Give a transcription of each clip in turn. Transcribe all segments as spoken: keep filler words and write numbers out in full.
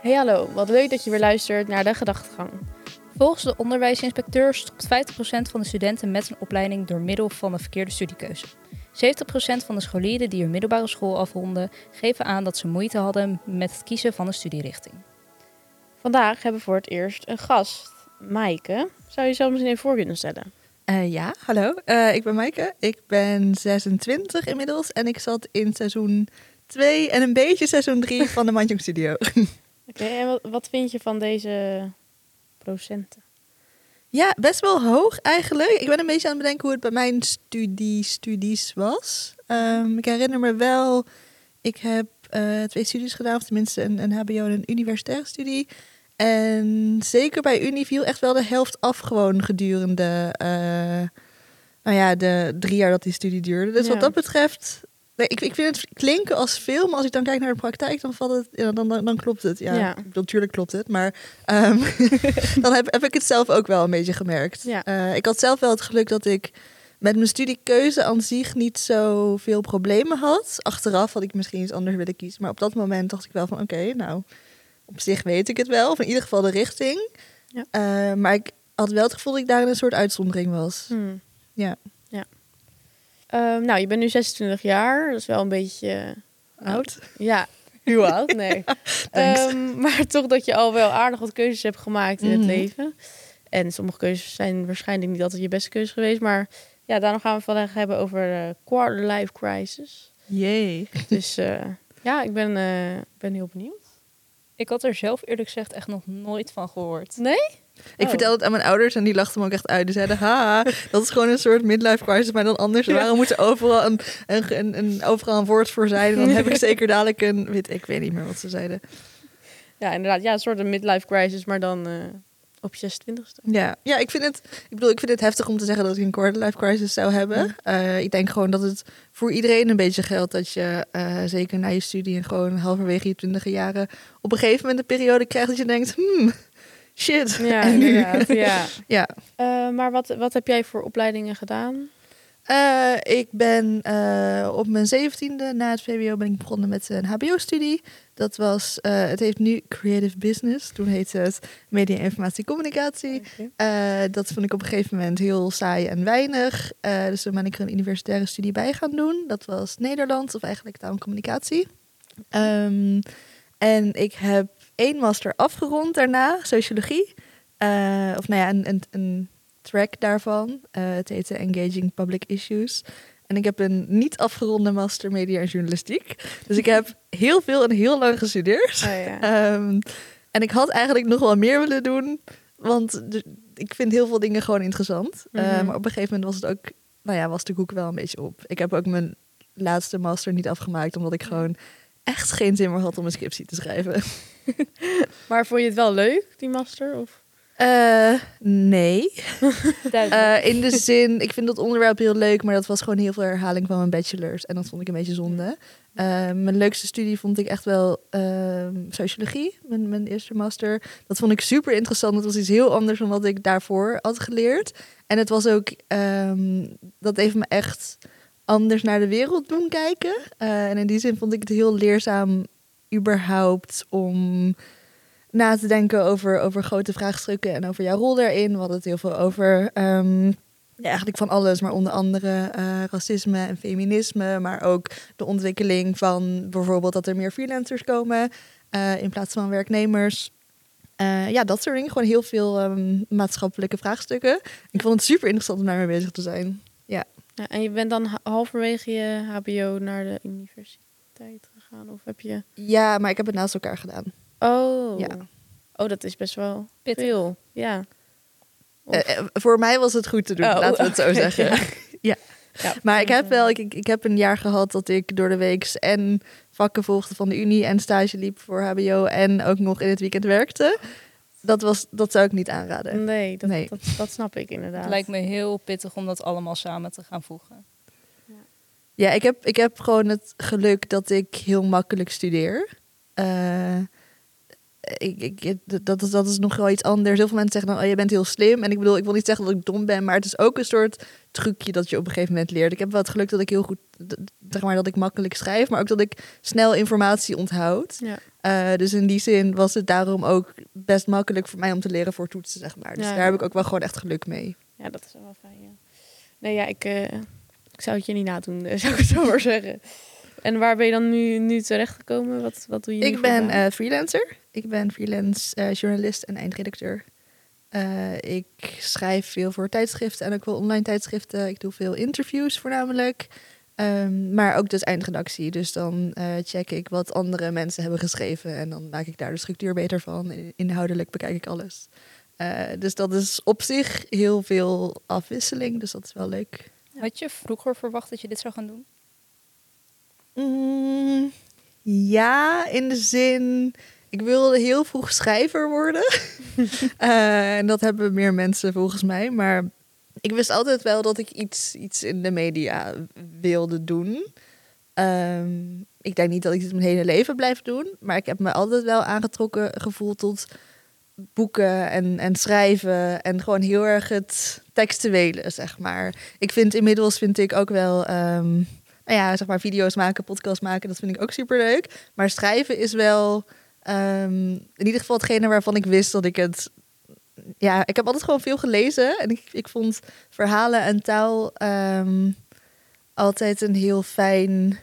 Hey hallo, wat leuk dat je weer luistert naar De Gedachtegang. Volgens de onderwijsinspecteur stopt vijftig procent van de studenten met een opleiding door middel van een verkeerde studiekeuze. zeventig procent van de scholieren die hun middelbare school afronden geven aan dat ze moeite hadden met het kiezen van een studierichting. Vandaag hebben we voor het eerst een gast, Maaike. Zou je jezelf misschien even voor kunnen stellen? Uh, ja, hallo. Uh, ik ben Maaike. Ik ben zesentwintig inmiddels en ik zat in seizoen twee en een beetje seizoen drie van de Mandjong Studio. Oké, okay, en wat, wat vind je van deze procenten? Ja, best wel hoog eigenlijk. Ik ben een beetje aan het bedenken hoe het bij mijn studie, studies was. Um, ik herinner me wel, ik heb uh, twee studies gedaan, of tenminste een, een H B O en een universitaire studie. En zeker bij Unie viel echt wel de helft af gewoon gedurende uh, nou ja, de drie jaar dat die studie duurde. Dus ja. Wat dat betreft, nee, ik, ik vind het klinken als veel, maar als ik dan kijk naar de praktijk, dan valt het, ja, dan, dan, dan klopt het. Ja, ja. Natuurlijk klopt het, maar um, dan heb, heb ik het zelf ook wel een beetje gemerkt. Ja. Uh, ik had zelf wel het geluk dat ik met mijn studiekeuze aan zich niet zo veel problemen had. Achteraf had ik misschien iets anders willen kiezen, maar op dat moment dacht ik wel van oké, okay, nou... Op zich weet ik het wel, of in ieder geval de richting. Ja. Uh, maar ik had wel het gevoel dat ik daar een soort uitzondering was. Hmm. Ja. ja. Uh, nou, je bent nu zesentwintig jaar. Dat is wel een beetje... Uh, oud? Ja, heel oud, nee. Ja, um, maar toch dat je al wel aardig wat keuzes hebt gemaakt in mm-hmm. het leven. En sommige keuzes zijn waarschijnlijk niet altijd je beste keuze geweest. Maar ja, daarom gaan we vandaag hebben over de quarter life crisis. Jee. Dus uh, ja, ik ben, uh, ben heel benieuwd. Ik had er zelf eerlijk gezegd echt nog nooit van gehoord. Nee? Ik oh. vertelde het aan mijn ouders en die lachten me ook echt uit. Die zeiden, haha, dat is gewoon een soort midlife crisis, maar dan anders. Ja. Waarom moet er overal een, een, een, een, overal een woord voor zijn? En dan heb ik zeker dadelijk een... Weet, ik weet niet meer wat ze zeiden. Ja, inderdaad. Ja, een soort een midlife crisis, maar dan uh, op je zesentwintigste. Ja, ja ik, vind het, ik bedoel, ik vind het heftig om te zeggen dat ik een quarter life crisis zou hebben. Ja. Uh, ik denk gewoon dat het voor iedereen een beetje geldt dat je, uh, zeker na je studie en gewoon halverwege je twintige jaren, op een gegeven moment een periode krijgt dat je denkt, hmm, shit. Ja, inderdaad. Ja. ja. Uh, maar wat, wat heb jij voor opleidingen gedaan? Uh, ik ben uh, op mijn zeventiende na het V W O ben ik begonnen met een H B O-studie. Dat was, uh, het heet nu Creative Business. Toen heette het Media, Informatie, Communicatie. Okay. Uh, dat vond ik op een gegeven moment heel saai en weinig. Uh, dus toen ben ik er een universitaire studie bij gaan doen. Dat was Nederlands, of eigenlijk taal en communicatie. Um, en ik heb één master afgerond daarna, sociologie. Uh, of nou ja, een... een, een track daarvan. Uh, het heette Engaging Public Issues. En ik heb een niet afgeronde master media en journalistiek. Dus ik heb heel veel en heel lang gestudeerd. Oh, ja. um, en ik had eigenlijk nog wel meer willen doen. Want de, ik vind heel veel dingen gewoon interessant. Mm-hmm. Uh, maar op een gegeven moment was het ook... Nou ja, was de koek wel een beetje op. Ik heb ook mijn laatste master niet afgemaakt. Omdat ik gewoon echt geen zin meer had om een scriptie te schrijven. Maar vond je het wel leuk, die master? Of? Uh, nee. uh, in de zin, ik vind dat onderwerp heel leuk, maar dat was gewoon heel veel herhaling van mijn bachelors. En dat vond ik een beetje zonde. Uh, mijn leukste studie vond ik echt wel uh, sociologie, mijn, mijn eerste master. Dat vond ik super interessant. Het was iets heel anders dan wat ik daarvoor had geleerd. En het was ook, um, dat heeft me echt anders naar de wereld doen kijken. Uh, en in die zin vond ik het heel leerzaam überhaupt om na te denken over, over grote vraagstukken en over jouw rol daarin. We hadden het heel veel over um, ja, eigenlijk van alles, maar onder andere uh, racisme en feminisme, maar ook de ontwikkeling van bijvoorbeeld dat er meer freelancers komen uh, in plaats van werknemers. Uh, ja, dat soort dingen. Gewoon heel veel um, maatschappelijke vraagstukken. Ik vond het super interessant om daarmee bezig te zijn. Ja. Ja, en je bent dan halverwege je H B O naar de universiteit gegaan? Of heb je... Ja, maar ik heb het naast elkaar gedaan. Oh, ja. Oh, dat is best wel pittig. Veel. Ja. Uh, uh, voor mij was het goed te doen, oh, laten we het zo zeggen. ja. ja. Ja. Maar ik heb wel, ik, ik heb een jaar gehad dat ik door de week en vakken volgde van de Unie en stage liep voor H B O en ook nog in het weekend werkte. Dat, was, dat zou ik niet aanraden. Nee, dat, nee. Dat, dat snap ik inderdaad. Het lijkt me heel pittig om dat allemaal samen te gaan voegen. Ja, ja ik, heb, ik heb gewoon het geluk dat ik heel makkelijk studeer. Uh, ik, ik, dat, is, dat is nog wel iets anders. Heel veel mensen zeggen dan, oh, je bent heel slim. En ik bedoel, ik wil niet zeggen dat ik dom ben, maar het is ook een soort trucje dat je op een gegeven moment leert. Ik heb wel het geluk dat ik heel goed, zeg maar, dat ik makkelijk schrijf, maar ook dat ik snel informatie onthoud. Ja. Uh, dus in die zin was het daarom ook best makkelijk voor mij om te leren voor toetsen, zeg maar. Dus ja, daar heb ik ook wel gewoon echt geluk mee. Ja, dat is wel fijn, ja. Nee, ja, ik, uh, ik zou het je niet nadoen, zou ik het zo maar zeggen. En waar ben je dan nu, nu terechtgekomen? Wat, wat doe je nu? Ik ben uh, freelancer. Ik ben freelance uh, journalist en eindredacteur. Uh, ik schrijf veel voor tijdschriften en ook wel online tijdschriften. Ik doe veel interviews voornamelijk. Um, maar ook dus eindredactie. Dus dan uh, check ik wat andere mensen hebben geschreven. En dan maak ik daar de structuur beter van. Inhoudelijk bekijk ik alles. Uh, dus dat is op zich heel veel afwisseling. Dus dat is wel leuk. Had je vroeger verwacht dat je dit zou gaan doen? Mm, ja, in de zin... Ik wilde heel vroeg schrijver worden. uh, en dat hebben meer mensen volgens mij. Maar ik wist altijd wel dat ik iets, iets in de media wilde doen. Um, ik denk niet dat ik dit mijn hele leven blijf doen. Maar ik heb me altijd wel aangetrokken gevoeld tot boeken en, en schrijven. En gewoon heel erg het textuele, zeg maar. Ik vind inmiddels vind ik ook wel... Um, nou ja, zeg maar video's maken, podcasts maken. Dat vind ik ook superleuk. Maar schrijven is wel... Um, in ieder geval hetgene waarvan ik wist dat ik het... Ja, ik heb altijd gewoon veel gelezen. En ik, ik vond verhalen en taal um, altijd een heel fijn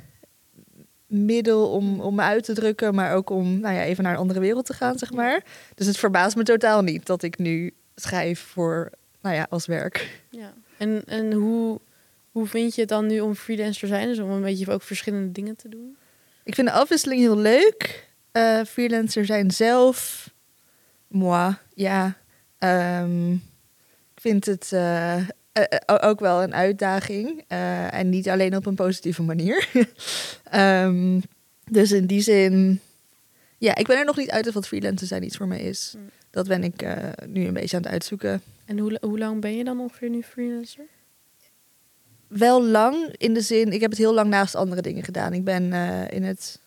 middel om, om me uit te drukken. Maar ook om nou ja, even naar een andere wereld te gaan, zeg maar. Dus het verbaast me totaal niet dat ik nu schrijf voor, nou ja, als werk. Ja. En, en hoe, hoe vind je het dan nu om freelancer te zijn? Dus om een beetje ook verschillende dingen te doen? Ik vind de afwisseling heel leuk. Uh, freelancer zijn zelf, moi, ja. Um, ik vind het uh, uh, ook wel een uitdaging. Uh, en niet alleen op een positieve manier. um, dus in die zin, ja, ik ben er nog niet uit of wat freelancer zijn iets voor mij is. Mm. Dat ben ik uh, nu een beetje aan het uitzoeken. En hoe, hoe lang ben je dan ongeveer nu freelancer? Wel lang, in de zin, ik heb het heel lang naast andere dingen gedaan. Ik ben uh, in het...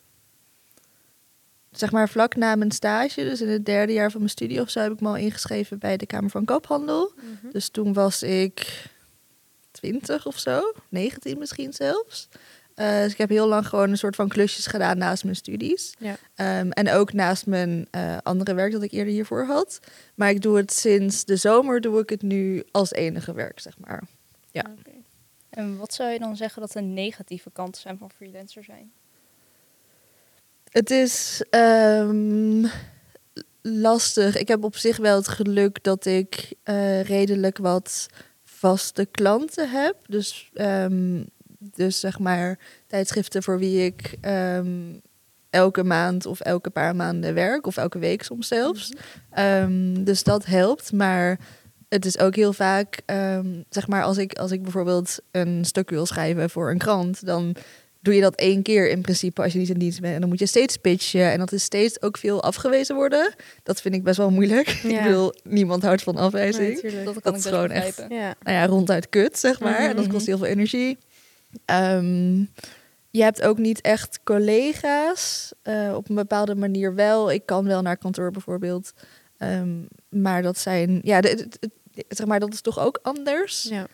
Zeg maar vlak na mijn stage, dus in het derde jaar van mijn studie of zo, heb ik me al ingeschreven bij de Kamer van Koophandel. Mm-hmm. Dus toen was ik twintig of zo, negentien misschien zelfs. Uh, dus ik heb heel lang gewoon een soort van klusjes gedaan naast mijn studies. Ja. Um, en ook naast mijn uh, andere werk dat ik eerder hiervoor had. Maar ik doe het sinds de zomer, doe ik het nu als enige werk, zeg maar. Ja. Okay. En wat zou je dan zeggen dat de negatieve kanten zijn van freelancer zijn? Het is um, lastig. Ik heb op zich wel het geluk dat ik uh, redelijk wat vaste klanten heb. Dus, um, dus zeg maar tijdschriften voor wie ik um, elke maand of elke paar maanden werk. Of elke week soms zelfs. Mm-hmm. Um, dus dat helpt. Maar het is ook heel vaak, um, zeg maar als ik, als ik bijvoorbeeld een stuk wil schrijven voor een krant, dan doe je dat één keer in principe als je niet in dienst bent. En dan moet je steeds pitchen. En dat is steeds ook veel afgewezen worden. Dat vind ik best wel moeilijk. Ja. Ik bedoel, niemand houdt van afwijzing. Nee, dat, dat is gewoon echt ja. Nou ja, ronduit kut, zeg maar. Mm-hmm. En dat kost heel veel energie. Um, je hebt ook niet echt collega's. Uh, op een bepaalde manier wel. Ik kan wel naar kantoor bijvoorbeeld. Um, maar dat zijn... Ja, de, de, de, zeg maar, dat is toch ook anders. Ja.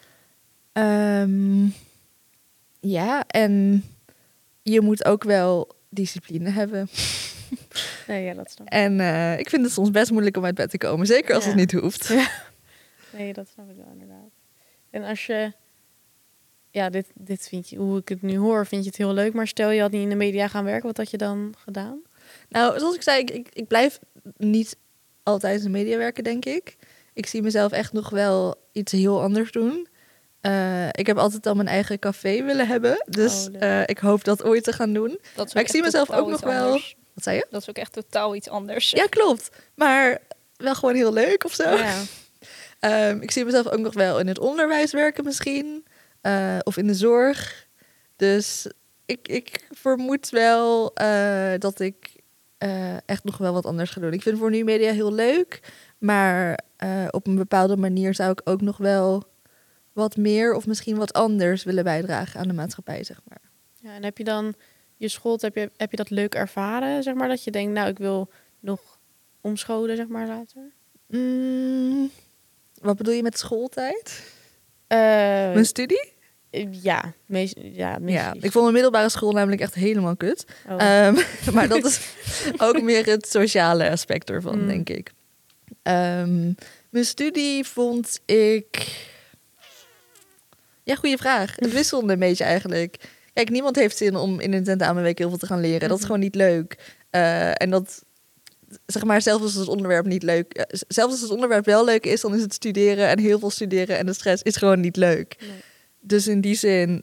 Um, ja, en... Je moet ook wel discipline hebben. Nee, ja, dat snap ik. En uh, ik vind het soms best moeilijk om uit bed te komen. Zeker als ja. het niet hoeft. Ja. Nee, dat snap ik wel inderdaad. En als je... Ja, dit, dit vind je... Hoe ik het nu hoor, vind je het heel leuk. Maar stel je had niet in de media gaan werken. Wat had je dan gedaan? Nou, zoals ik zei, ik, ik, ik blijf niet altijd in de media werken, denk ik. Ik zie mezelf echt nog wel iets heel anders doen. Uh, ik heb altijd al mijn eigen café willen hebben. Dus oh, uh, ik hoop dat ooit te gaan doen. Maar ik zie mezelf ook nog wel... Anders. Wat zei je? Dat is ook echt totaal iets anders. Ja, klopt. Maar wel gewoon heel leuk of zo. Ja. um, ik zie mezelf ook nog wel in het onderwijs werken misschien. Uh, of in de zorg. Dus ik, ik vermoed wel uh, dat ik uh, echt nog wel wat anders ga doen. Ik vind voor nu media heel leuk. Maar uh, op een bepaalde manier zou ik ook nog wel... wat meer of misschien wat anders willen bijdragen aan de maatschappij, zeg maar. Ja, en heb je dan je school, heb je, heb je dat leuk ervaren, zeg maar, dat je denkt, nou, ik wil nog omscholen, zeg maar, later? Mm, wat bedoel je met schooltijd? Uh, Mijn studie? Ja, meest, ja, meest Ja, ik vond de middelbare school namelijk echt helemaal kut. Oh. Um, maar dat is ook meer het sociale aspect ervan, Mm. denk ik. Um, mijn studie vond ik... Ja, goede vraag. Het wisselde een beetje eigenlijk. Kijk, niemand heeft zin om in een tentamenweek heel veel te gaan leren. Mm-hmm. Dat is gewoon niet leuk. Uh, en dat... Zeg maar, zelfs als het onderwerp niet leuk... Zelfs als het onderwerp wel leuk is, dan is het studeren en heel veel studeren en de stress is gewoon niet leuk. Nee. Dus in die zin,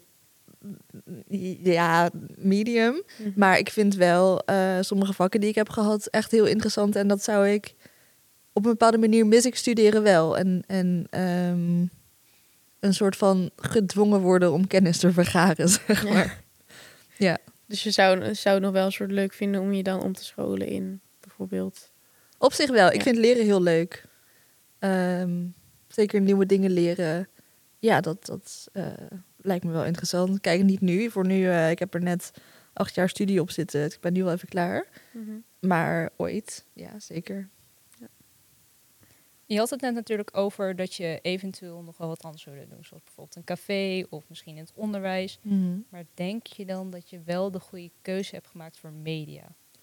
ja, medium. Mm-hmm. Maar ik vind wel uh, sommige vakken die ik heb gehad echt heel interessant. En dat zou ik... Op een bepaalde manier mis ik studeren wel. En, en um, een soort van gedwongen worden om kennis te vergaren, zeg maar. Ja. ja. Dus je zou, zou het nog wel een soort leuk vinden om je dan om te scholen in... bijvoorbeeld. Op zich wel. Ik ja. vind leren heel leuk. Um, zeker nieuwe dingen leren. Ja, dat, dat uh, lijkt me wel interessant. Kijk, niet nu. Voor nu, uh, ik heb er net acht jaar studie op zitten. Ik ben nu wel even klaar. Mm-hmm. Maar ooit, ja, zeker. Ja. Je had het net natuurlijk over dat je eventueel nog wel wat anders zou willen doen. Zoals bijvoorbeeld een café of misschien in het onderwijs. Mm-hmm. Maar denk je dan dat je wel de goede keuze hebt gemaakt voor media?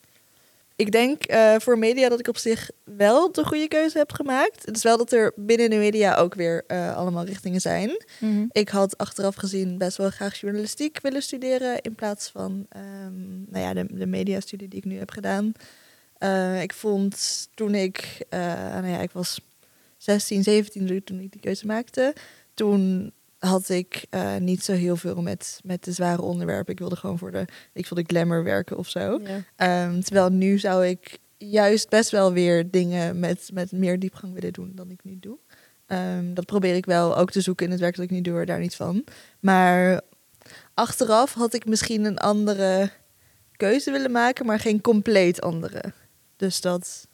Ik denk uh, voor media dat ik op zich wel de goede keuze heb gemaakt. Het is wel dat er binnen de media ook weer uh, allemaal richtingen zijn. Mm-hmm. Ik had achteraf gezien best wel graag journalistiek willen studeren... in plaats van um, nou ja, de, de mediastudie die ik nu heb gedaan. Uh, ik vond toen ik... Uh, nou ja, ik was zestien, zeventien toen ik die keuze maakte. Toen... had ik uh, niet zo heel veel met, met de zware onderwerpen. Ik wilde gewoon voor de, ik wilde glamour werken of zo. Ja. Um, terwijl nu zou ik juist best wel weer dingen met, met meer diepgang willen doen dan ik nu doe. Um, dat probeer ik wel ook te zoeken in het werk dat ik nu doe, daar niet van. Maar achteraf had ik misschien een andere keuze willen maken, maar geen compleet andere. Dus dat,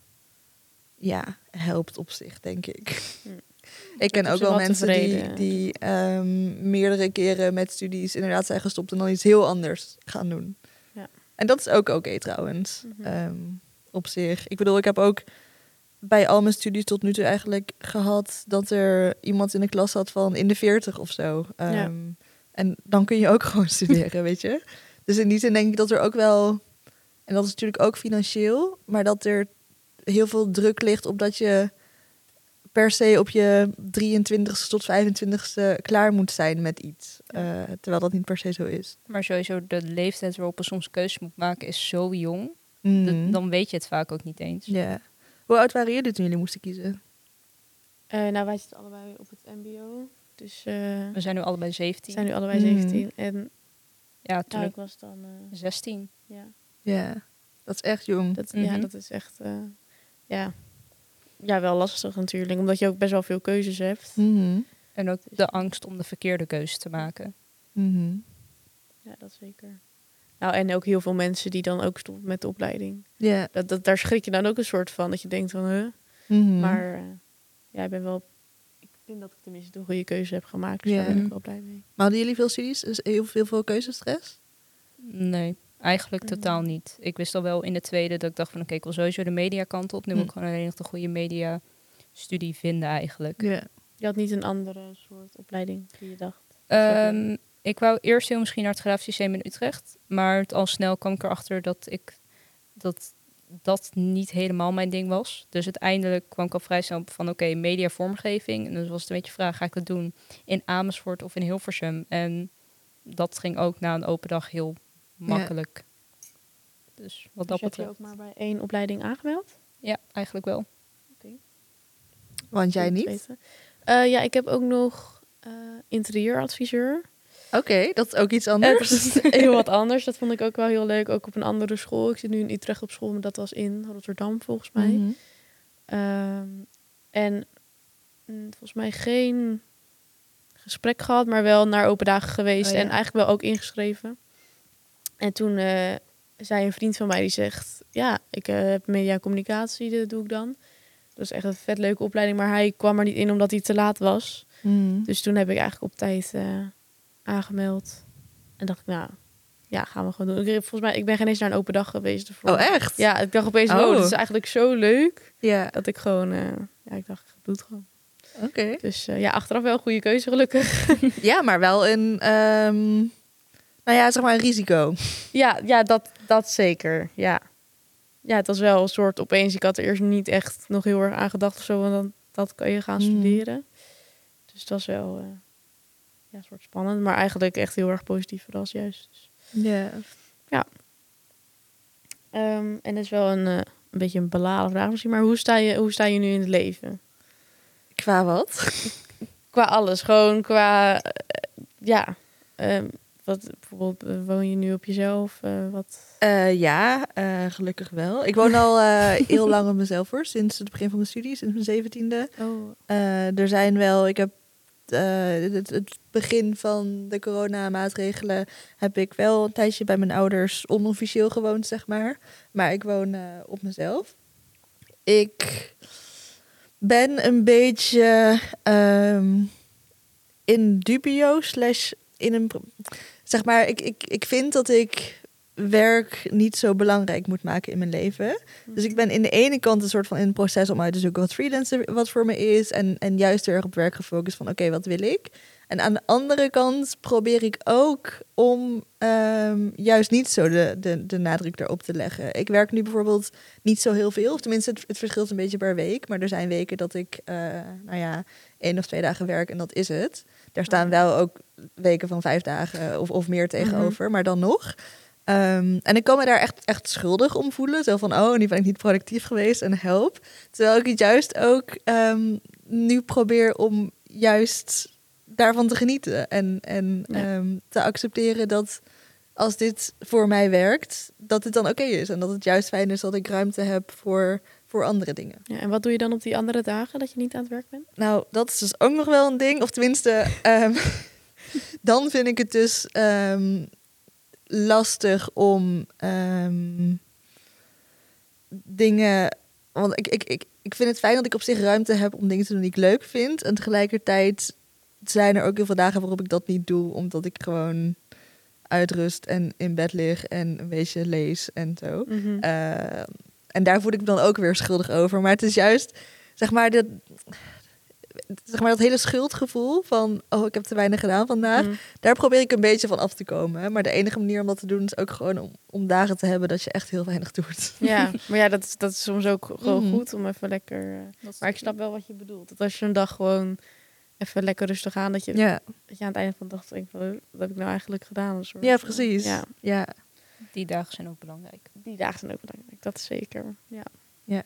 ja, helpt op zich, denk ik. Hm. Ik ken ook wel mensen tevreden. die, die um, meerdere keren met studies inderdaad zijn gestopt en dan iets heel anders gaan doen. Ja. En dat is ook oké okay, trouwens, mm-hmm. um, op zich. Ik bedoel, ik heb ook bij al mijn studies tot nu toe eigenlijk gehad dat er iemand in de klas zat van in de veertig of zo. Um, ja. En dan kun je ook gewoon studeren, weet je. Dus in die zin denk ik dat er ook wel, en dat is natuurlijk ook financieel, maar dat er heel veel druk ligt op dat je per se op je drieëntwintigste tot vijfentwintigste klaar moet zijn met iets. Uh, terwijl dat niet per se zo is. Maar sowieso de leeftijd waarop je soms keuzes moet maken is zo jong. Mm. Dat, dan weet je het vaak ook niet eens. Ja. Yeah. Hoe oud waren jullie toen jullie moesten kiezen? Uh, nou, wij zitten allebei op het mbo. Dus, uh, we zijn nu allebei zeventien. We zijn nu allebei mm. zeventien. En ja, toen nou, ik was dan... Uh, zestien. Ja. Yeah. Dat is echt jong. Dat, mm-hmm. Ja, dat is echt... Uh, ja... Ja, wel lastig natuurlijk, omdat je ook best wel veel keuzes hebt. Mm-hmm. En ook de angst om de verkeerde keuze te maken. Mm-hmm. Ja, dat zeker. Nou, en ook heel veel mensen die dan ook stoppen met de opleiding. Ja. Yeah. Dat, dat, daar schrik je dan ook een soort van, dat je denkt van, huh? Mm-hmm. Maar uh, ja, ik ben wel... Ik vind dat ik tenminste de goede keuze heb gemaakt, dus yeah. daar ben ik wel blij mee. Maar hadden jullie veel studies? Dus heel veel, veel keuzestress? Nee. Eigenlijk mm. totaal niet. Ik wist al wel in de tweede dat ik dacht van... oké, okay, ik wil sowieso de mediakant op. Nu mm. moet ik gewoon alleen nog de goede media-studie vinden eigenlijk. Yeah. Je had niet een andere soort opleiding die je dacht? Um, ik wou eerst heel misschien naar het grafisch systeem in Utrecht. Maar al snel kwam ik erachter dat ik dat, dat niet helemaal mijn ding was. Dus uiteindelijk kwam ik al vrij snel op van... oké, okay, media-vormgeving. En dus was het een beetje de vraag, ga ik dat doen in Amersfoort of in Hilversum? En dat ging ook na een open dag heel... makkelijk. Ja. Dus wat dus dat betreft. Heb je ook maar bij één opleiding aangemeld? Ja, eigenlijk wel. Okay. Want jij niet? Uh, ja, ik heb ook nog uh, interieuradviseur. Oké, okay, dat is ook iets anders. Uh, dat is heel wat anders. Dat vond ik ook wel heel leuk. Ook op een andere school. Ik zit nu in Utrecht op school, maar dat was in Rotterdam volgens mij. Mm-hmm. Um, en mm, volgens mij geen gesprek gehad, maar wel naar open dagen geweest. Oh, ja. En eigenlijk wel ook ingeschreven. En toen uh, zei een vriend van mij die zegt... ja, ik uh, heb media en communicatie, dat doe ik dan. Dat is echt een vet leuke opleiding. Maar hij kwam er niet in omdat hij te laat was. Mm. Dus toen heb ik eigenlijk op tijd uh, aangemeld. En dacht ik, nou, ja, gaan we gewoon doen. Ik, volgens mij, ik ben geen eens naar een open dag geweest ervoor. Oh, echt? Ja, ik dacht opeens, Oh. wow, dat is eigenlijk zo leuk. Ja, Dat ik gewoon, uh, ja, ik dacht, ik doe het gewoon. oké. Okay. Dus uh, ja, achteraf wel een goede keuze, gelukkig. Ja, maar wel een, um, nou ja, zeg maar een risico. Ja, ja dat, dat zeker, ja. Ja, het was wel een soort opeens, ik had er eerst niet echt nog heel erg aan gedacht of zo, want dan dat kan je gaan studeren. Mm. Dus dat was wel uh, ja, een soort spannend, maar eigenlijk echt heel erg positief verrast juist. Dus, yeah. Ja. Um, en dat is wel een, uh, een beetje een beladen vraag misschien, maar hoe sta je, hoe sta je nu in het leven? Qua wat? Qua alles, gewoon qua, uh, ja, um, wat, bijvoorbeeld uh, woon je nu op jezelf? Uh, wat? Uh, ja, uh, gelukkig wel. Ik woon al uh, heel lang op mezelf hoor, sinds het begin van mijn studie, sinds mijn zeventiende. Oh. Uh, er zijn wel, ik heb uh, het, het begin van de coronamaatregelen heb ik wel een tijdje bij mijn ouders onofficieel gewoond, zeg maar. Maar ik woon uh, op mezelf. Ik ben een beetje um, in dubio slash in een... Zeg maar, ik, ik, ik vind dat ik werk niet zo belangrijk moet maken in mijn leven. Mm-hmm. Dus ik ben in de ene kant een soort van in een proces om uit te zoeken wat freelancer wat voor me is. En, en juist heel erg op werk gefocust van oké, okay, wat wil ik? En aan de andere kant probeer ik ook om um, juist niet zo de, de, de nadruk erop te leggen. Ik werk nu bijvoorbeeld niet zo heel veel. Of tenminste, het, het verschilt een beetje per week. Maar er zijn weken dat ik, uh, nou ja, één of twee dagen werk en dat is het. Daar staan wel ook weken van vijf dagen of, of meer tegenover, mm-hmm. maar dan nog. Um, en ik kan me daar echt, echt schuldig om voelen. Zo van, oh, nu ben ik niet productief geweest en help. Terwijl ik het juist ook um, nu probeer om juist daarvan te genieten. En, en ja. um, te accepteren dat als dit voor mij werkt, dat het dan oké okay is. En dat het juist fijn is dat ik ruimte heb voor, voor andere dingen. Ja, en wat doe je dan op die andere dagen dat je niet aan het werk bent? Nou, dat is dus ook nog wel een ding. Of tenminste, um, dan vind ik het dus um, lastig om um, dingen... Want ik, ik, ik, ik vind het fijn dat ik op zich ruimte heb om dingen te doen die ik leuk vind. En tegelijkertijd zijn er ook heel veel dagen waarop ik dat niet doe. Omdat ik gewoon uitrust en in bed lig en een beetje lees en zo. Mm-hmm. Uh, en daar voel ik me dan ook weer schuldig over. Maar het is juist, zeg maar, dat, zeg maar dat hele schuldgevoel van... oh, ik heb te weinig gedaan vandaag. Mm. Daar probeer ik een beetje van af te komen. Maar de enige manier om dat te doen is ook gewoon om, om dagen te hebben dat je echt heel weinig doet. Ja, maar ja, dat is, dat is soms ook gewoon mm. goed om even lekker... Uh, maar ik snap wel wat je bedoelt. Dat als je een dag gewoon even lekker rustig aan... dat je, ja. dat je aan het einde van de dag denkt van... wat heb ik nou eigenlijk gedaan? Soort ja, precies. Ja. ja. Die dagen zijn ook belangrijk. Die dagen zijn ook belangrijk, dat is zeker. Ja. Ja.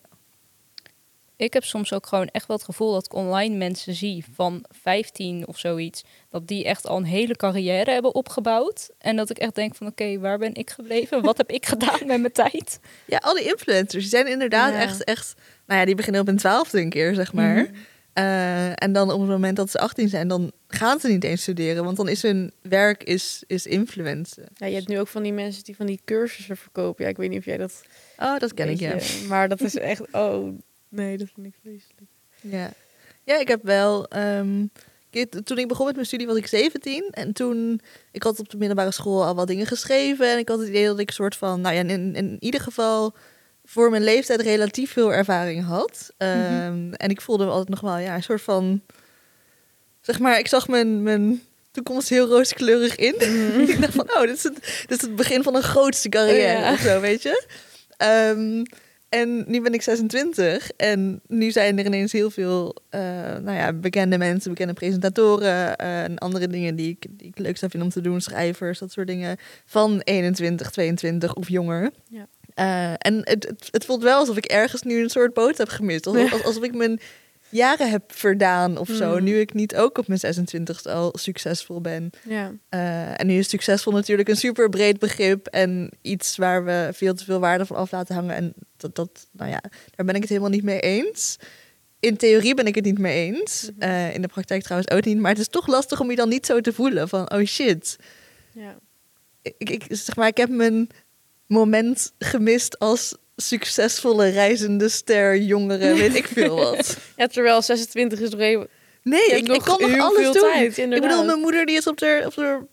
Ik heb soms ook gewoon echt wel het gevoel dat ik online mensen zie van vijftien of zoiets, dat die echt al een hele carrière hebben opgebouwd. En dat ik echt denk van oké, okay, waar ben ik gebleven? Wat heb ik gedaan met mijn tijd? Ja, al die influencers, die zijn inderdaad ja. echt, echt, nou ja, die beginnen op een twaalfde een keer, zeg maar. Mm-hmm. Uh, en dan op het moment dat ze achttien zijn, dan gaan ze niet eens studeren. Want dan is hun werk is, is influencen. Ja, je hebt nu ook van die mensen die van die cursussen verkopen. Ja, ik weet niet of jij dat... Oh, dat ken ik, ja. Je, maar dat is echt... Oh, nee, dat vind ik vreselijk. Ja, ja ik heb wel... Um, toen ik begon met mijn studie was ik zeventien. En toen... Ik had op de middelbare school al wat dingen geschreven. En ik had het idee dat ik soort van... Nou ja, in, in ieder geval... voor mijn leeftijd relatief veel ervaring had. Um, mm-hmm. En ik voelde me altijd nog wel ja, een soort van... Zeg maar, ik zag mijn, mijn toekomst heel rooskleurig in. Mm-hmm. Ik dacht van, oh, dit is, het, dit is het begin van een grootste carrière ja. of zo, weet je. Um, en nu ben ik zesentwintig. En nu zijn er ineens heel veel uh, nou ja, bekende mensen, bekende presentatoren... Uh, en andere dingen die ik, die ik leuk zou vinden om te doen. Schrijvers, dat soort dingen. Van eenentwintig, tweeëntwintig of jonger. Ja. Uh, en het, het, het voelt wel alsof ik ergens nu een soort boot heb gemist. Alsof, ja. alsof ik mijn jaren heb verdaan of zo. Mm. Nu ik niet ook op mijn zesentwintigste al succesvol ben. Ja. Uh, en nu is succesvol natuurlijk een super breed begrip. En iets waar we veel te veel waarde van af laten hangen. En dat, dat, nou ja, daar ben ik het helemaal niet mee eens. In theorie ben ik het niet mee eens. Mm-hmm. Uh, in de praktijk trouwens ook niet. Maar het is toch lastig om je dan niet zo te voelen. Van, oh shit. Ja. Ik, ik, zeg maar, ik heb mijn... moment gemist als succesvolle reizende ster, jongere, weet ik veel wat. Ja, terwijl zesentwintig is nog even... Nee, ik, ik kan nog alles doen. Tijd, ik bedoel, mijn moeder die is op de, op de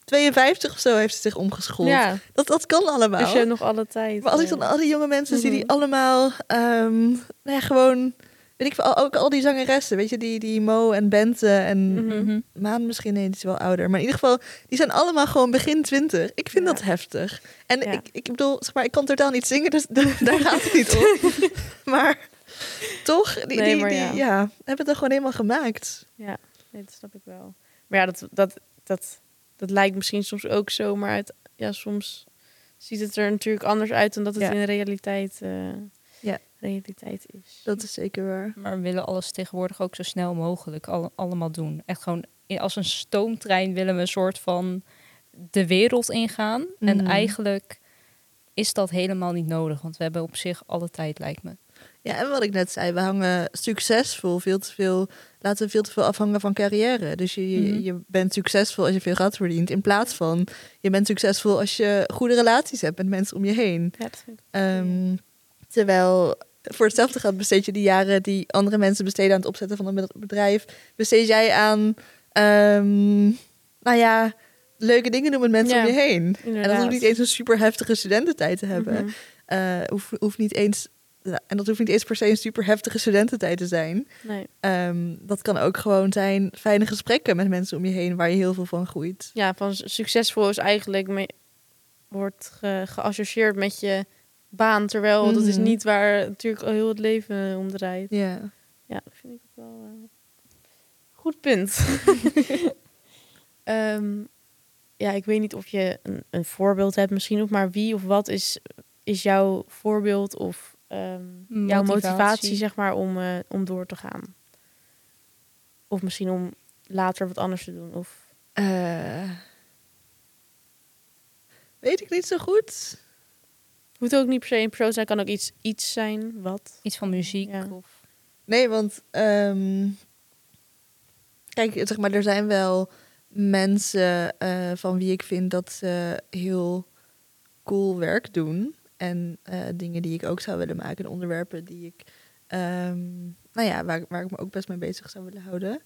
tweeënvijftig of zo heeft ze zich omgeschoold. Ja, Dat, dat kan allemaal. dus je hebt nog alle tijd. Maar als ik eh. dan al die jonge mensen zie die Mhm. allemaal... ehm, nou ja, gewoon... Weet ik veel, ook al die zangeressen. Weet je, die, die Mo en Bente en Mhm. Mhm. Maan misschien, nee, die is wel ouder. Maar in ieder geval, die zijn allemaal gewoon begin twintig. Ik vind Ja. dat heftig. En Ja. ik, ik bedoel, zeg maar, ik kan totaal niet zingen, dus daar gaat het niet om. Maar toch, die, Nee, die, maar die ja. ja, hebben het er gewoon helemaal gemaakt. Ja, nee, dat snap ik wel. Maar ja, dat, dat, dat, dat lijkt misschien soms ook zo, maar het, ja, soms ziet het er natuurlijk anders uit dan dat het Ja. in de realiteit, eh, Ja. realiteit is. Dat is zeker waar. Maar we willen alles tegenwoordig ook zo snel mogelijk alle- allemaal doen. Echt gewoon in- als een stoomtrein willen we een soort van de wereld ingaan. En Mhm. eigenlijk is dat helemaal niet nodig. Want we hebben op zich alle tijd, lijkt me. Ja, en wat ik net zei, we hangen succesvol veel te veel, laten we veel te veel afhangen van carrière. Dus je, je, Mhm. je bent succesvol als je veel geld verdient, in plaats van je bent succesvol als je goede relaties hebt met mensen om je heen. Ja, dat vind ik Ehm, terwijl voor hetzelfde geld besteed je die jaren die andere mensen besteden aan het opzetten van een bedrijf, besteed jij aan, ehm, nou ja, leuke dingen doen met mensen Ja, om je heen. En dat inderdaad. hoeft niet eens een super heftige studententijd te hebben. Mhm. Eh, hoeft, hoeft niet eens, ja, en dat hoeft niet eens per se een super heftige studententijd te zijn. Nee. Ehm, dat kan ook gewoon zijn fijne gesprekken met mensen om je heen waar je heel veel van groeit. Ja, van s- succesvol is eigenlijk me, wordt ge, geassocieerd met je baan, terwijl dat is Mhm. niet waar natuurlijk al heel het leven om draait. Ja. Ja, dat vind ik ook wel een goed punt. Ehm, ja, ik weet niet of je een, een voorbeeld hebt misschien ook, maar wie of wat is, is jouw voorbeeld of ehm, jouw Motivatie. motivatie, zeg maar, om, eh, om door te gaan? Of misschien om later wat anders te doen? Of... Eh, weet ik niet zo goed. Het moet ook niet per se een persoon zijn, kan ook iets, iets zijn. Wat? Iets van muziek Ja. of... Nee, want ehm, kijk, zeg maar, er zijn wel mensen eh, van wie ik vind dat ze heel cool werk doen. En eh, dingen die ik ook zou willen maken. En onderwerpen die ik, ehm, nou ja, waar, waar ik me ook best mee bezig zou willen houden.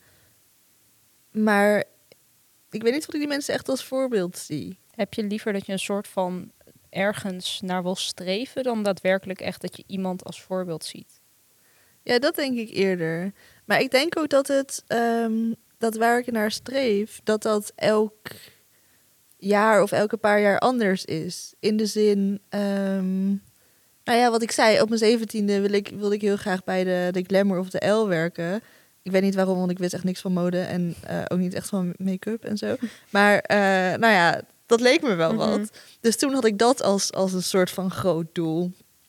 Maar ik weet niet of ik die mensen echt als voorbeeld zie. Heb je liever dat je een soort van ergens naar wil streven dan daadwerkelijk echt dat je iemand als voorbeeld ziet? Ja, dat denk ik eerder. Maar ik denk ook dat het, ehm, dat waar ik naar streef, dat dat elk jaar of elke paar jaar anders is. In de zin, ehm, nou ja, wat ik zei, op mijn zeventiende wil ik, wilde ik heel graag bij de, de Glamour of de Elle werken. Ik weet niet waarom, want ik wist echt niks van mode en eh, ook niet echt van make-up en zo. Maar eh, nou ja, dat leek me wel Mhm. wat. Dus toen had ik dat als, als een soort van groot doel.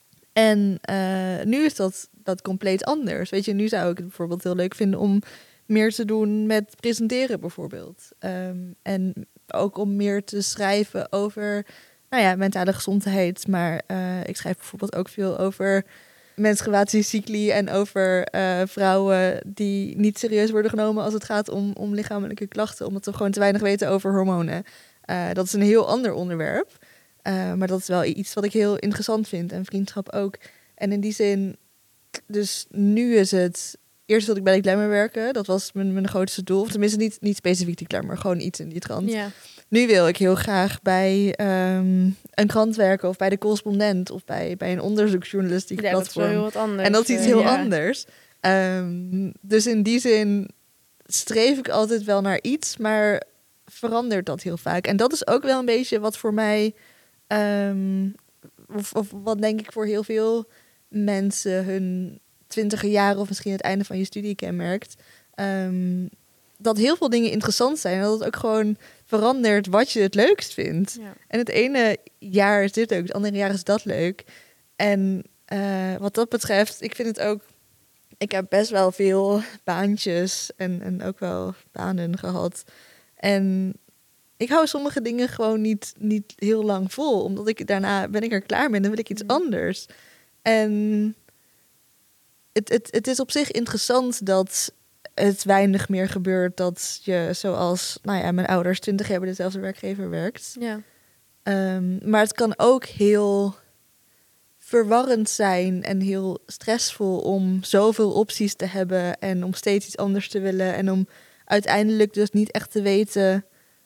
En eh, nu is dat, dat compleet anders. Weet je, nu zou ik het bijvoorbeeld heel leuk vinden om meer te doen met presenteren bijvoorbeeld. Ehm, en ook om meer te schrijven over, nou ja, mentale gezondheid. Maar eh, ik schrijf bijvoorbeeld ook veel over menstruatiecycli en over eh, vrouwen die niet serieus worden genomen als het gaat om, om lichamelijke klachten, omdat we gewoon te weinig weten over hormonen. Eh, dat is een heel ander onderwerp. Uh, maar dat is wel iets wat ik heel interessant vind. En vriendschap ook. En in die zin, dus nu is het... Eerst wilde ik bij de Glamour werken. Dat was mijn, mijn grootste doel. Of tenminste niet, niet specifiek die Glamour, gewoon iets in die trant. Ja. Nu wil ik heel graag bij um, een krant werken. Of bij de Correspondent. Of bij, bij een onderzoeksjournalistiek Ja, dat is wel platform. heel wat anders. En dat is iets eh, heel ja. anders. Um, dus in die zin streef ik altijd wel naar iets. Maar verandert dat heel vaak. En dat is ook wel een beetje wat voor mij... Um, of, of wat denk ik voor heel veel mensen hun twintiger jaren of misschien het einde van je studie kenmerkt. Um, dat heel veel dingen interessant zijn. En dat het ook gewoon verandert wat je het leukst vindt. Ja. En het ene jaar is dit leuk, het andere jaar is dat leuk. En uh, wat dat betreft, ik vind het ook... Ik heb best wel veel baantjes en, en ook wel banen gehad. En... Ik hou sommige dingen gewoon niet, niet heel lang vol. Omdat ik daarna ben ik er klaar mee en dan wil ik iets anders. En het, het, het is op zich interessant dat het weinig meer gebeurt. Dat je zoals, nou ja, mijn ouders twintig jaar bij dezelfde werkgever werkt. Ja. Um, maar het kan ook heel verwarrend zijn en heel stressvol om zoveel opties te hebben. En om steeds iets anders te willen. En om uiteindelijk dus niet echt te weten...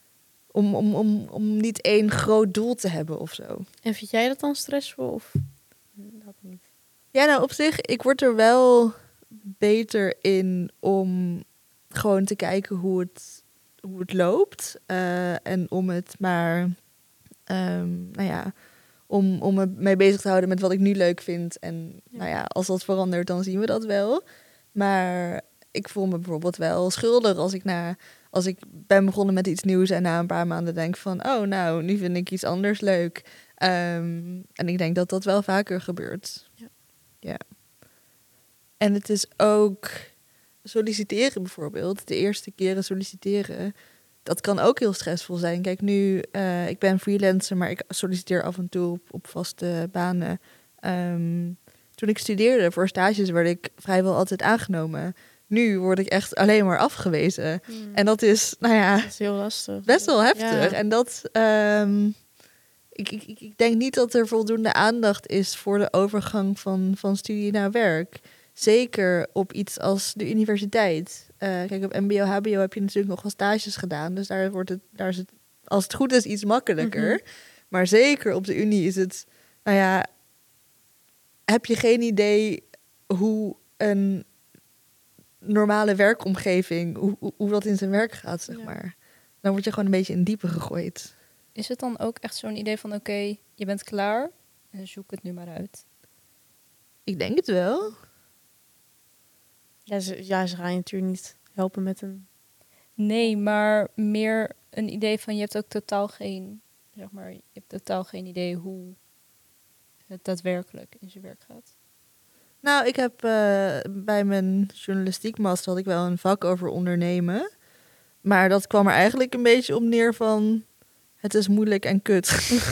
Om, om, om, om niet één groot doel te hebben of zo. En vind jij dat dan stressvol? Of dat niet? Ja, nou op zich, ik word er wel beter in om gewoon te kijken hoe het, hoe het loopt. Uh, en om het maar, um, nou ja, om, om me mee bezig te houden met wat ik nu leuk vind. En ja. nou ja, als dat verandert, dan zien we dat wel. Maar ik voel me bijvoorbeeld wel schuldig als ik na, als ik ben begonnen met iets nieuws en na een paar maanden denk van, oh nou, nu vind ik iets anders leuk. Um, en ik denk dat dat wel vaker gebeurt. Ja. Ja. En het is ook solliciteren bijvoorbeeld. De eerste keren solliciteren. Dat kan ook heel stressvol zijn. Kijk, nu, uh, ik ben freelancer, maar ik solliciteer af en toe op, op vaste banen. Um, toen ik studeerde voor stages werd ik vrijwel altijd aangenomen. Nu word ik echt alleen maar afgewezen. Hmm. En dat is, nou ja... Dat is heel lastig. Best wel heftig. Ja. En dat... Um, Ik, ik, ik denk niet dat er voldoende aandacht is voor de overgang van, van studie naar werk. Zeker op iets als de universiteit. Uh, kijk, op M B O, H B O heb je natuurlijk nog wel stages gedaan. Dus daar wordt het, daar is het, als het goed is, iets makkelijker. Mm-hmm. Maar zeker op de unie is het, nou ja, heb je geen idee hoe een normale werkomgeving, hoe, hoe, hoe dat in zijn werk gaat, zeg ja. maar. Dan word je gewoon een beetje in diepe gegooid. Is het dan ook echt zo'n idee van, oké, okay, je bent klaar en zoek het nu maar uit? Ik denk het wel. Ja, ze, ja, ze gaan je natuurlijk niet helpen met een... Nee, maar meer een idee van, je hebt ook totaal geen, zeg maar, je hebt totaal geen idee hoe het daadwerkelijk in zijn werk gaat. Nou, ik heb uh, bij mijn journalistiek master had ik wel een vak over ondernemen. Maar dat kwam er eigenlijk een beetje op neer van... Het is moeilijk en kut.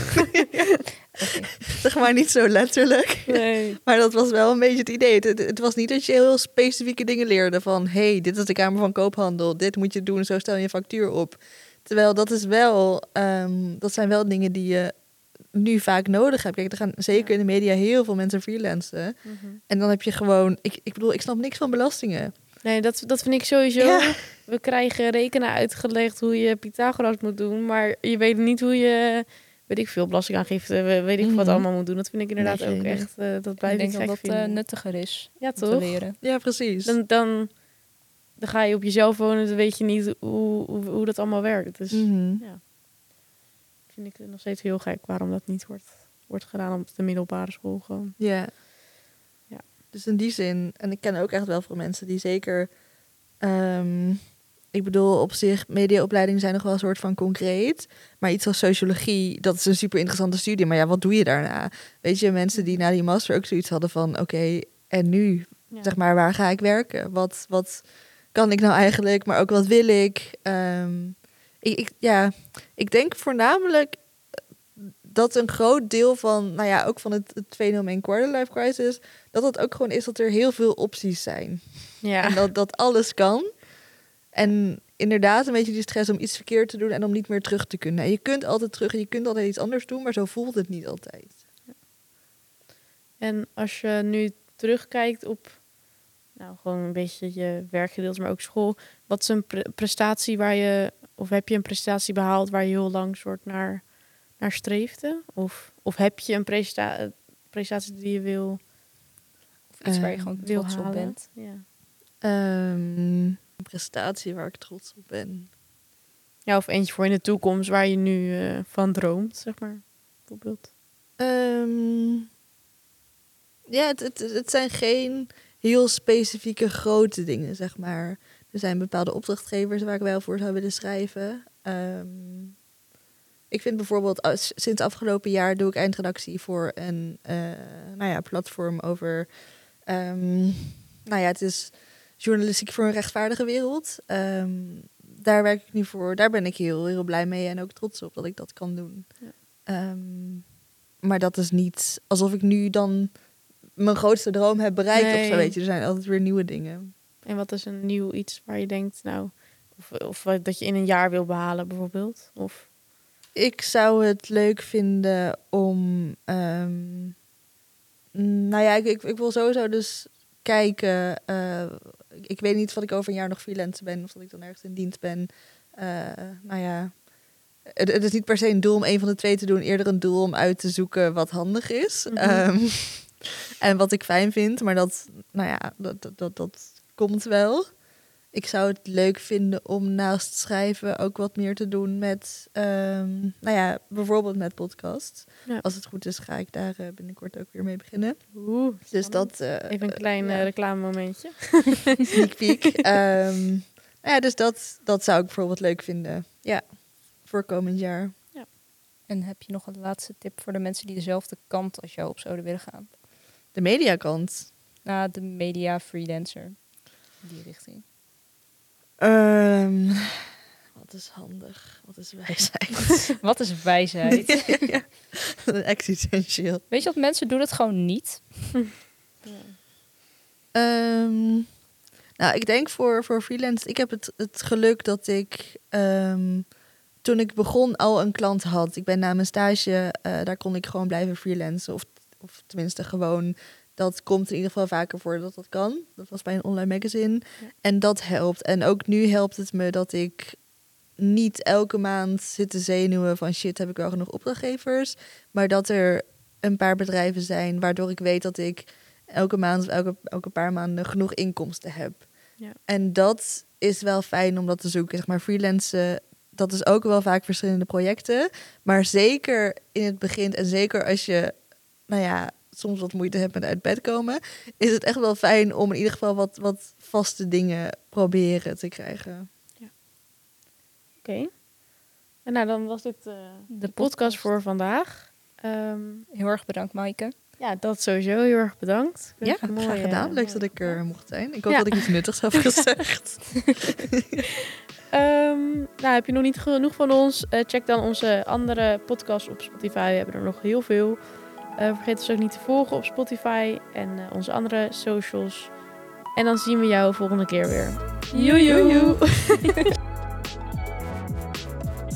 Okay. Zeg maar niet zo letterlijk. Nee. Maar dat was wel een beetje het idee. Het, het, het was niet dat je heel specifieke dingen leerde van... hey, dit is de Kamer van Koophandel. Dit moet je doen, zo stel je een factuur op. Terwijl dat is wel... Um, dat zijn wel dingen die je nu vaak nodig hebt. Kijk, er gaan zeker in de media heel veel mensen freelancen. Mm-hmm. En dan heb je gewoon... Ik, ik bedoel, ik snap niks van belastingen. Nee, dat, dat vind ik sowieso... Ja. We krijgen rekenen uitgelegd hoe je Pythagoras moet doen, maar je weet niet hoe je, weet ik veel, belastingaangifte, weet ik mm-hmm. wat allemaal moet doen. Dat vind ik inderdaad nee, ook nee. echt, uh, dat blijf ik denk dat dat uh, nuttiger is. Ja, toch? Leren. Ja, precies. Dan, dan, dan ga je op jezelf wonen, dan weet je niet hoe, hoe, hoe dat allemaal werkt. Dus mm-hmm. ja, vind ik nog steeds heel gek waarom dat niet wordt, wordt gedaan op de middelbare school gewoon. Ja. ja. Dus in die zin, en ik ken ook echt wel veel mensen die zeker... Um, ik bedoel, op zich, mediaopleidingen zijn nog wel een soort van concreet. Maar iets als sociologie, dat is een super interessante studie. Maar ja, wat doe je daarna? Weet je, mensen die na die master ook zoiets hadden van... Oké, okay, en nu? Ja. Zeg maar, waar ga ik werken? Wat, wat kan ik nou eigenlijk? Maar ook wat wil ik? Um, ik, ik? Ja, ik denk voornamelijk dat een groot deel van... Nou ja, ook van het, het fenomeen quarter-life crisis... dat het ook gewoon is dat er heel veel opties zijn. Ja. En dat, dat alles kan... En inderdaad een beetje die stress om iets verkeerd te doen en om niet meer terug te kunnen. En je kunt altijd terug en je kunt altijd iets anders doen, maar zo voelt het niet altijd. Ja. En als je nu terugkijkt op, nou gewoon een beetje je werkgedeelte, maar ook school. Wat is een pre- prestatie waar je, of heb je een prestatie behaald waar je heel lang soort naar, naar streefde? Of, of heb je een presta- prestatie die je wil, of iets uh, waar je gewoon trots op bent? Ja. Um, Een prestatie waar ik trots op ben. Ja, of eentje voor in de toekomst waar je nu uh, van droomt, zeg maar, bijvoorbeeld. Um, ja, het, het, het zijn geen heel specifieke grote dingen, zeg maar. Er zijn bepaalde opdrachtgevers waar ik wel voor zou willen schrijven. Um, ik vind bijvoorbeeld, als, sinds afgelopen jaar doe ik eindredactie voor een uh, nou ja, platform over... Um, nou ja, het is... journalistiek voor een rechtvaardige wereld. Um, daar werk ik nu voor. Daar ben ik heel, heel blij mee en ook trots op dat ik dat kan doen. Ja. Um, maar dat is niet alsof ik nu dan mijn grootste droom heb bereikt nee. of zo, weet je. Er zijn altijd weer nieuwe dingen. En wat is een nieuw iets waar je denkt, nou, of, of dat je in een jaar wil behalen bijvoorbeeld? Of ik zou het leuk vinden om, um, nou ja, ik, ik, ik wil sowieso dus kijken. Uh, ik weet niet of ik over een jaar nog freelancer ben of dat ik dan ergens in dienst ben. Uh, nou ja, het, het is niet per se een doel om een van de twee te doen. Eerder een doel om uit te zoeken wat handig is. Mm-hmm. Um, en wat ik fijn vind. Maar dat, nou ja, dat, dat, dat, dat komt wel. Ik zou het leuk vinden om naast schrijven ook wat meer te doen met, um, nou ja, bijvoorbeeld met podcasts. Ja. Als het goed is, ga ik daar uh, binnenkort ook weer mee beginnen. Oeh, Dus dat... Uh, even een klein uh, uh, ja. reclamemomentje. Sneak peek. um, ja, dus dat, dat zou ik bijvoorbeeld leuk vinden. Ja, voor komend jaar. En heb je nog een laatste tip voor de mensen die dezelfde kant als jou op zouden willen gaan? De mediakant. Nou, de media freelancer. Die richting. Um, wat is handig? Wat is wijsheid? Wat is wijsheid? ja, ja. Existentieel. Weet je wat, mensen doen het gewoon niet. Um, nou, ik denk voor, voor freelance... Ik heb het, het geluk dat ik... Um, toen ik begon al een klant had. Ik ben na mijn stage... Uh, daar kon ik gewoon blijven freelancen. Of, of tenminste gewoon... Dat komt in ieder geval vaker voor dat dat kan. Dat was bij een online magazine. Ja. En dat helpt. En ook nu helpt het me dat ik niet elke maand zit te zenuwen van shit, heb ik wel genoeg opdrachtgevers. Maar dat er een paar bedrijven zijn waardoor ik weet dat ik elke maand of elke, elke paar maanden genoeg inkomsten heb. Ja. En dat is wel fijn om dat te zoeken. Zeg maar freelancen, dat is ook wel vaak verschillende projecten. Maar zeker in het begin en zeker als je, nou ja, soms wat moeite hebt met uit bed komen, is het echt wel fijn om in ieder geval wat, wat vaste dingen proberen te krijgen. Ja. Oké. Okay. En nou, dan was dit uh, de, de podcast, podcast voor vandaag. Um, heel erg bedankt, Maaike. Ja, dat sowieso. Heel erg bedankt. Ja, mooi, graag gedaan. Uh, Leuk dat ik er mocht zijn. Ik hoop ja. dat ik iets nuttigs heb gezegd. um, nou, heb je nog niet genoeg van ons? Uh, check dan onze andere podcasts op Spotify. We hebben er nog heel veel. Uh, vergeet ons ook niet te volgen op Spotify en uh, onze andere socials. En dan zien we jou volgende keer weer. Joejoe!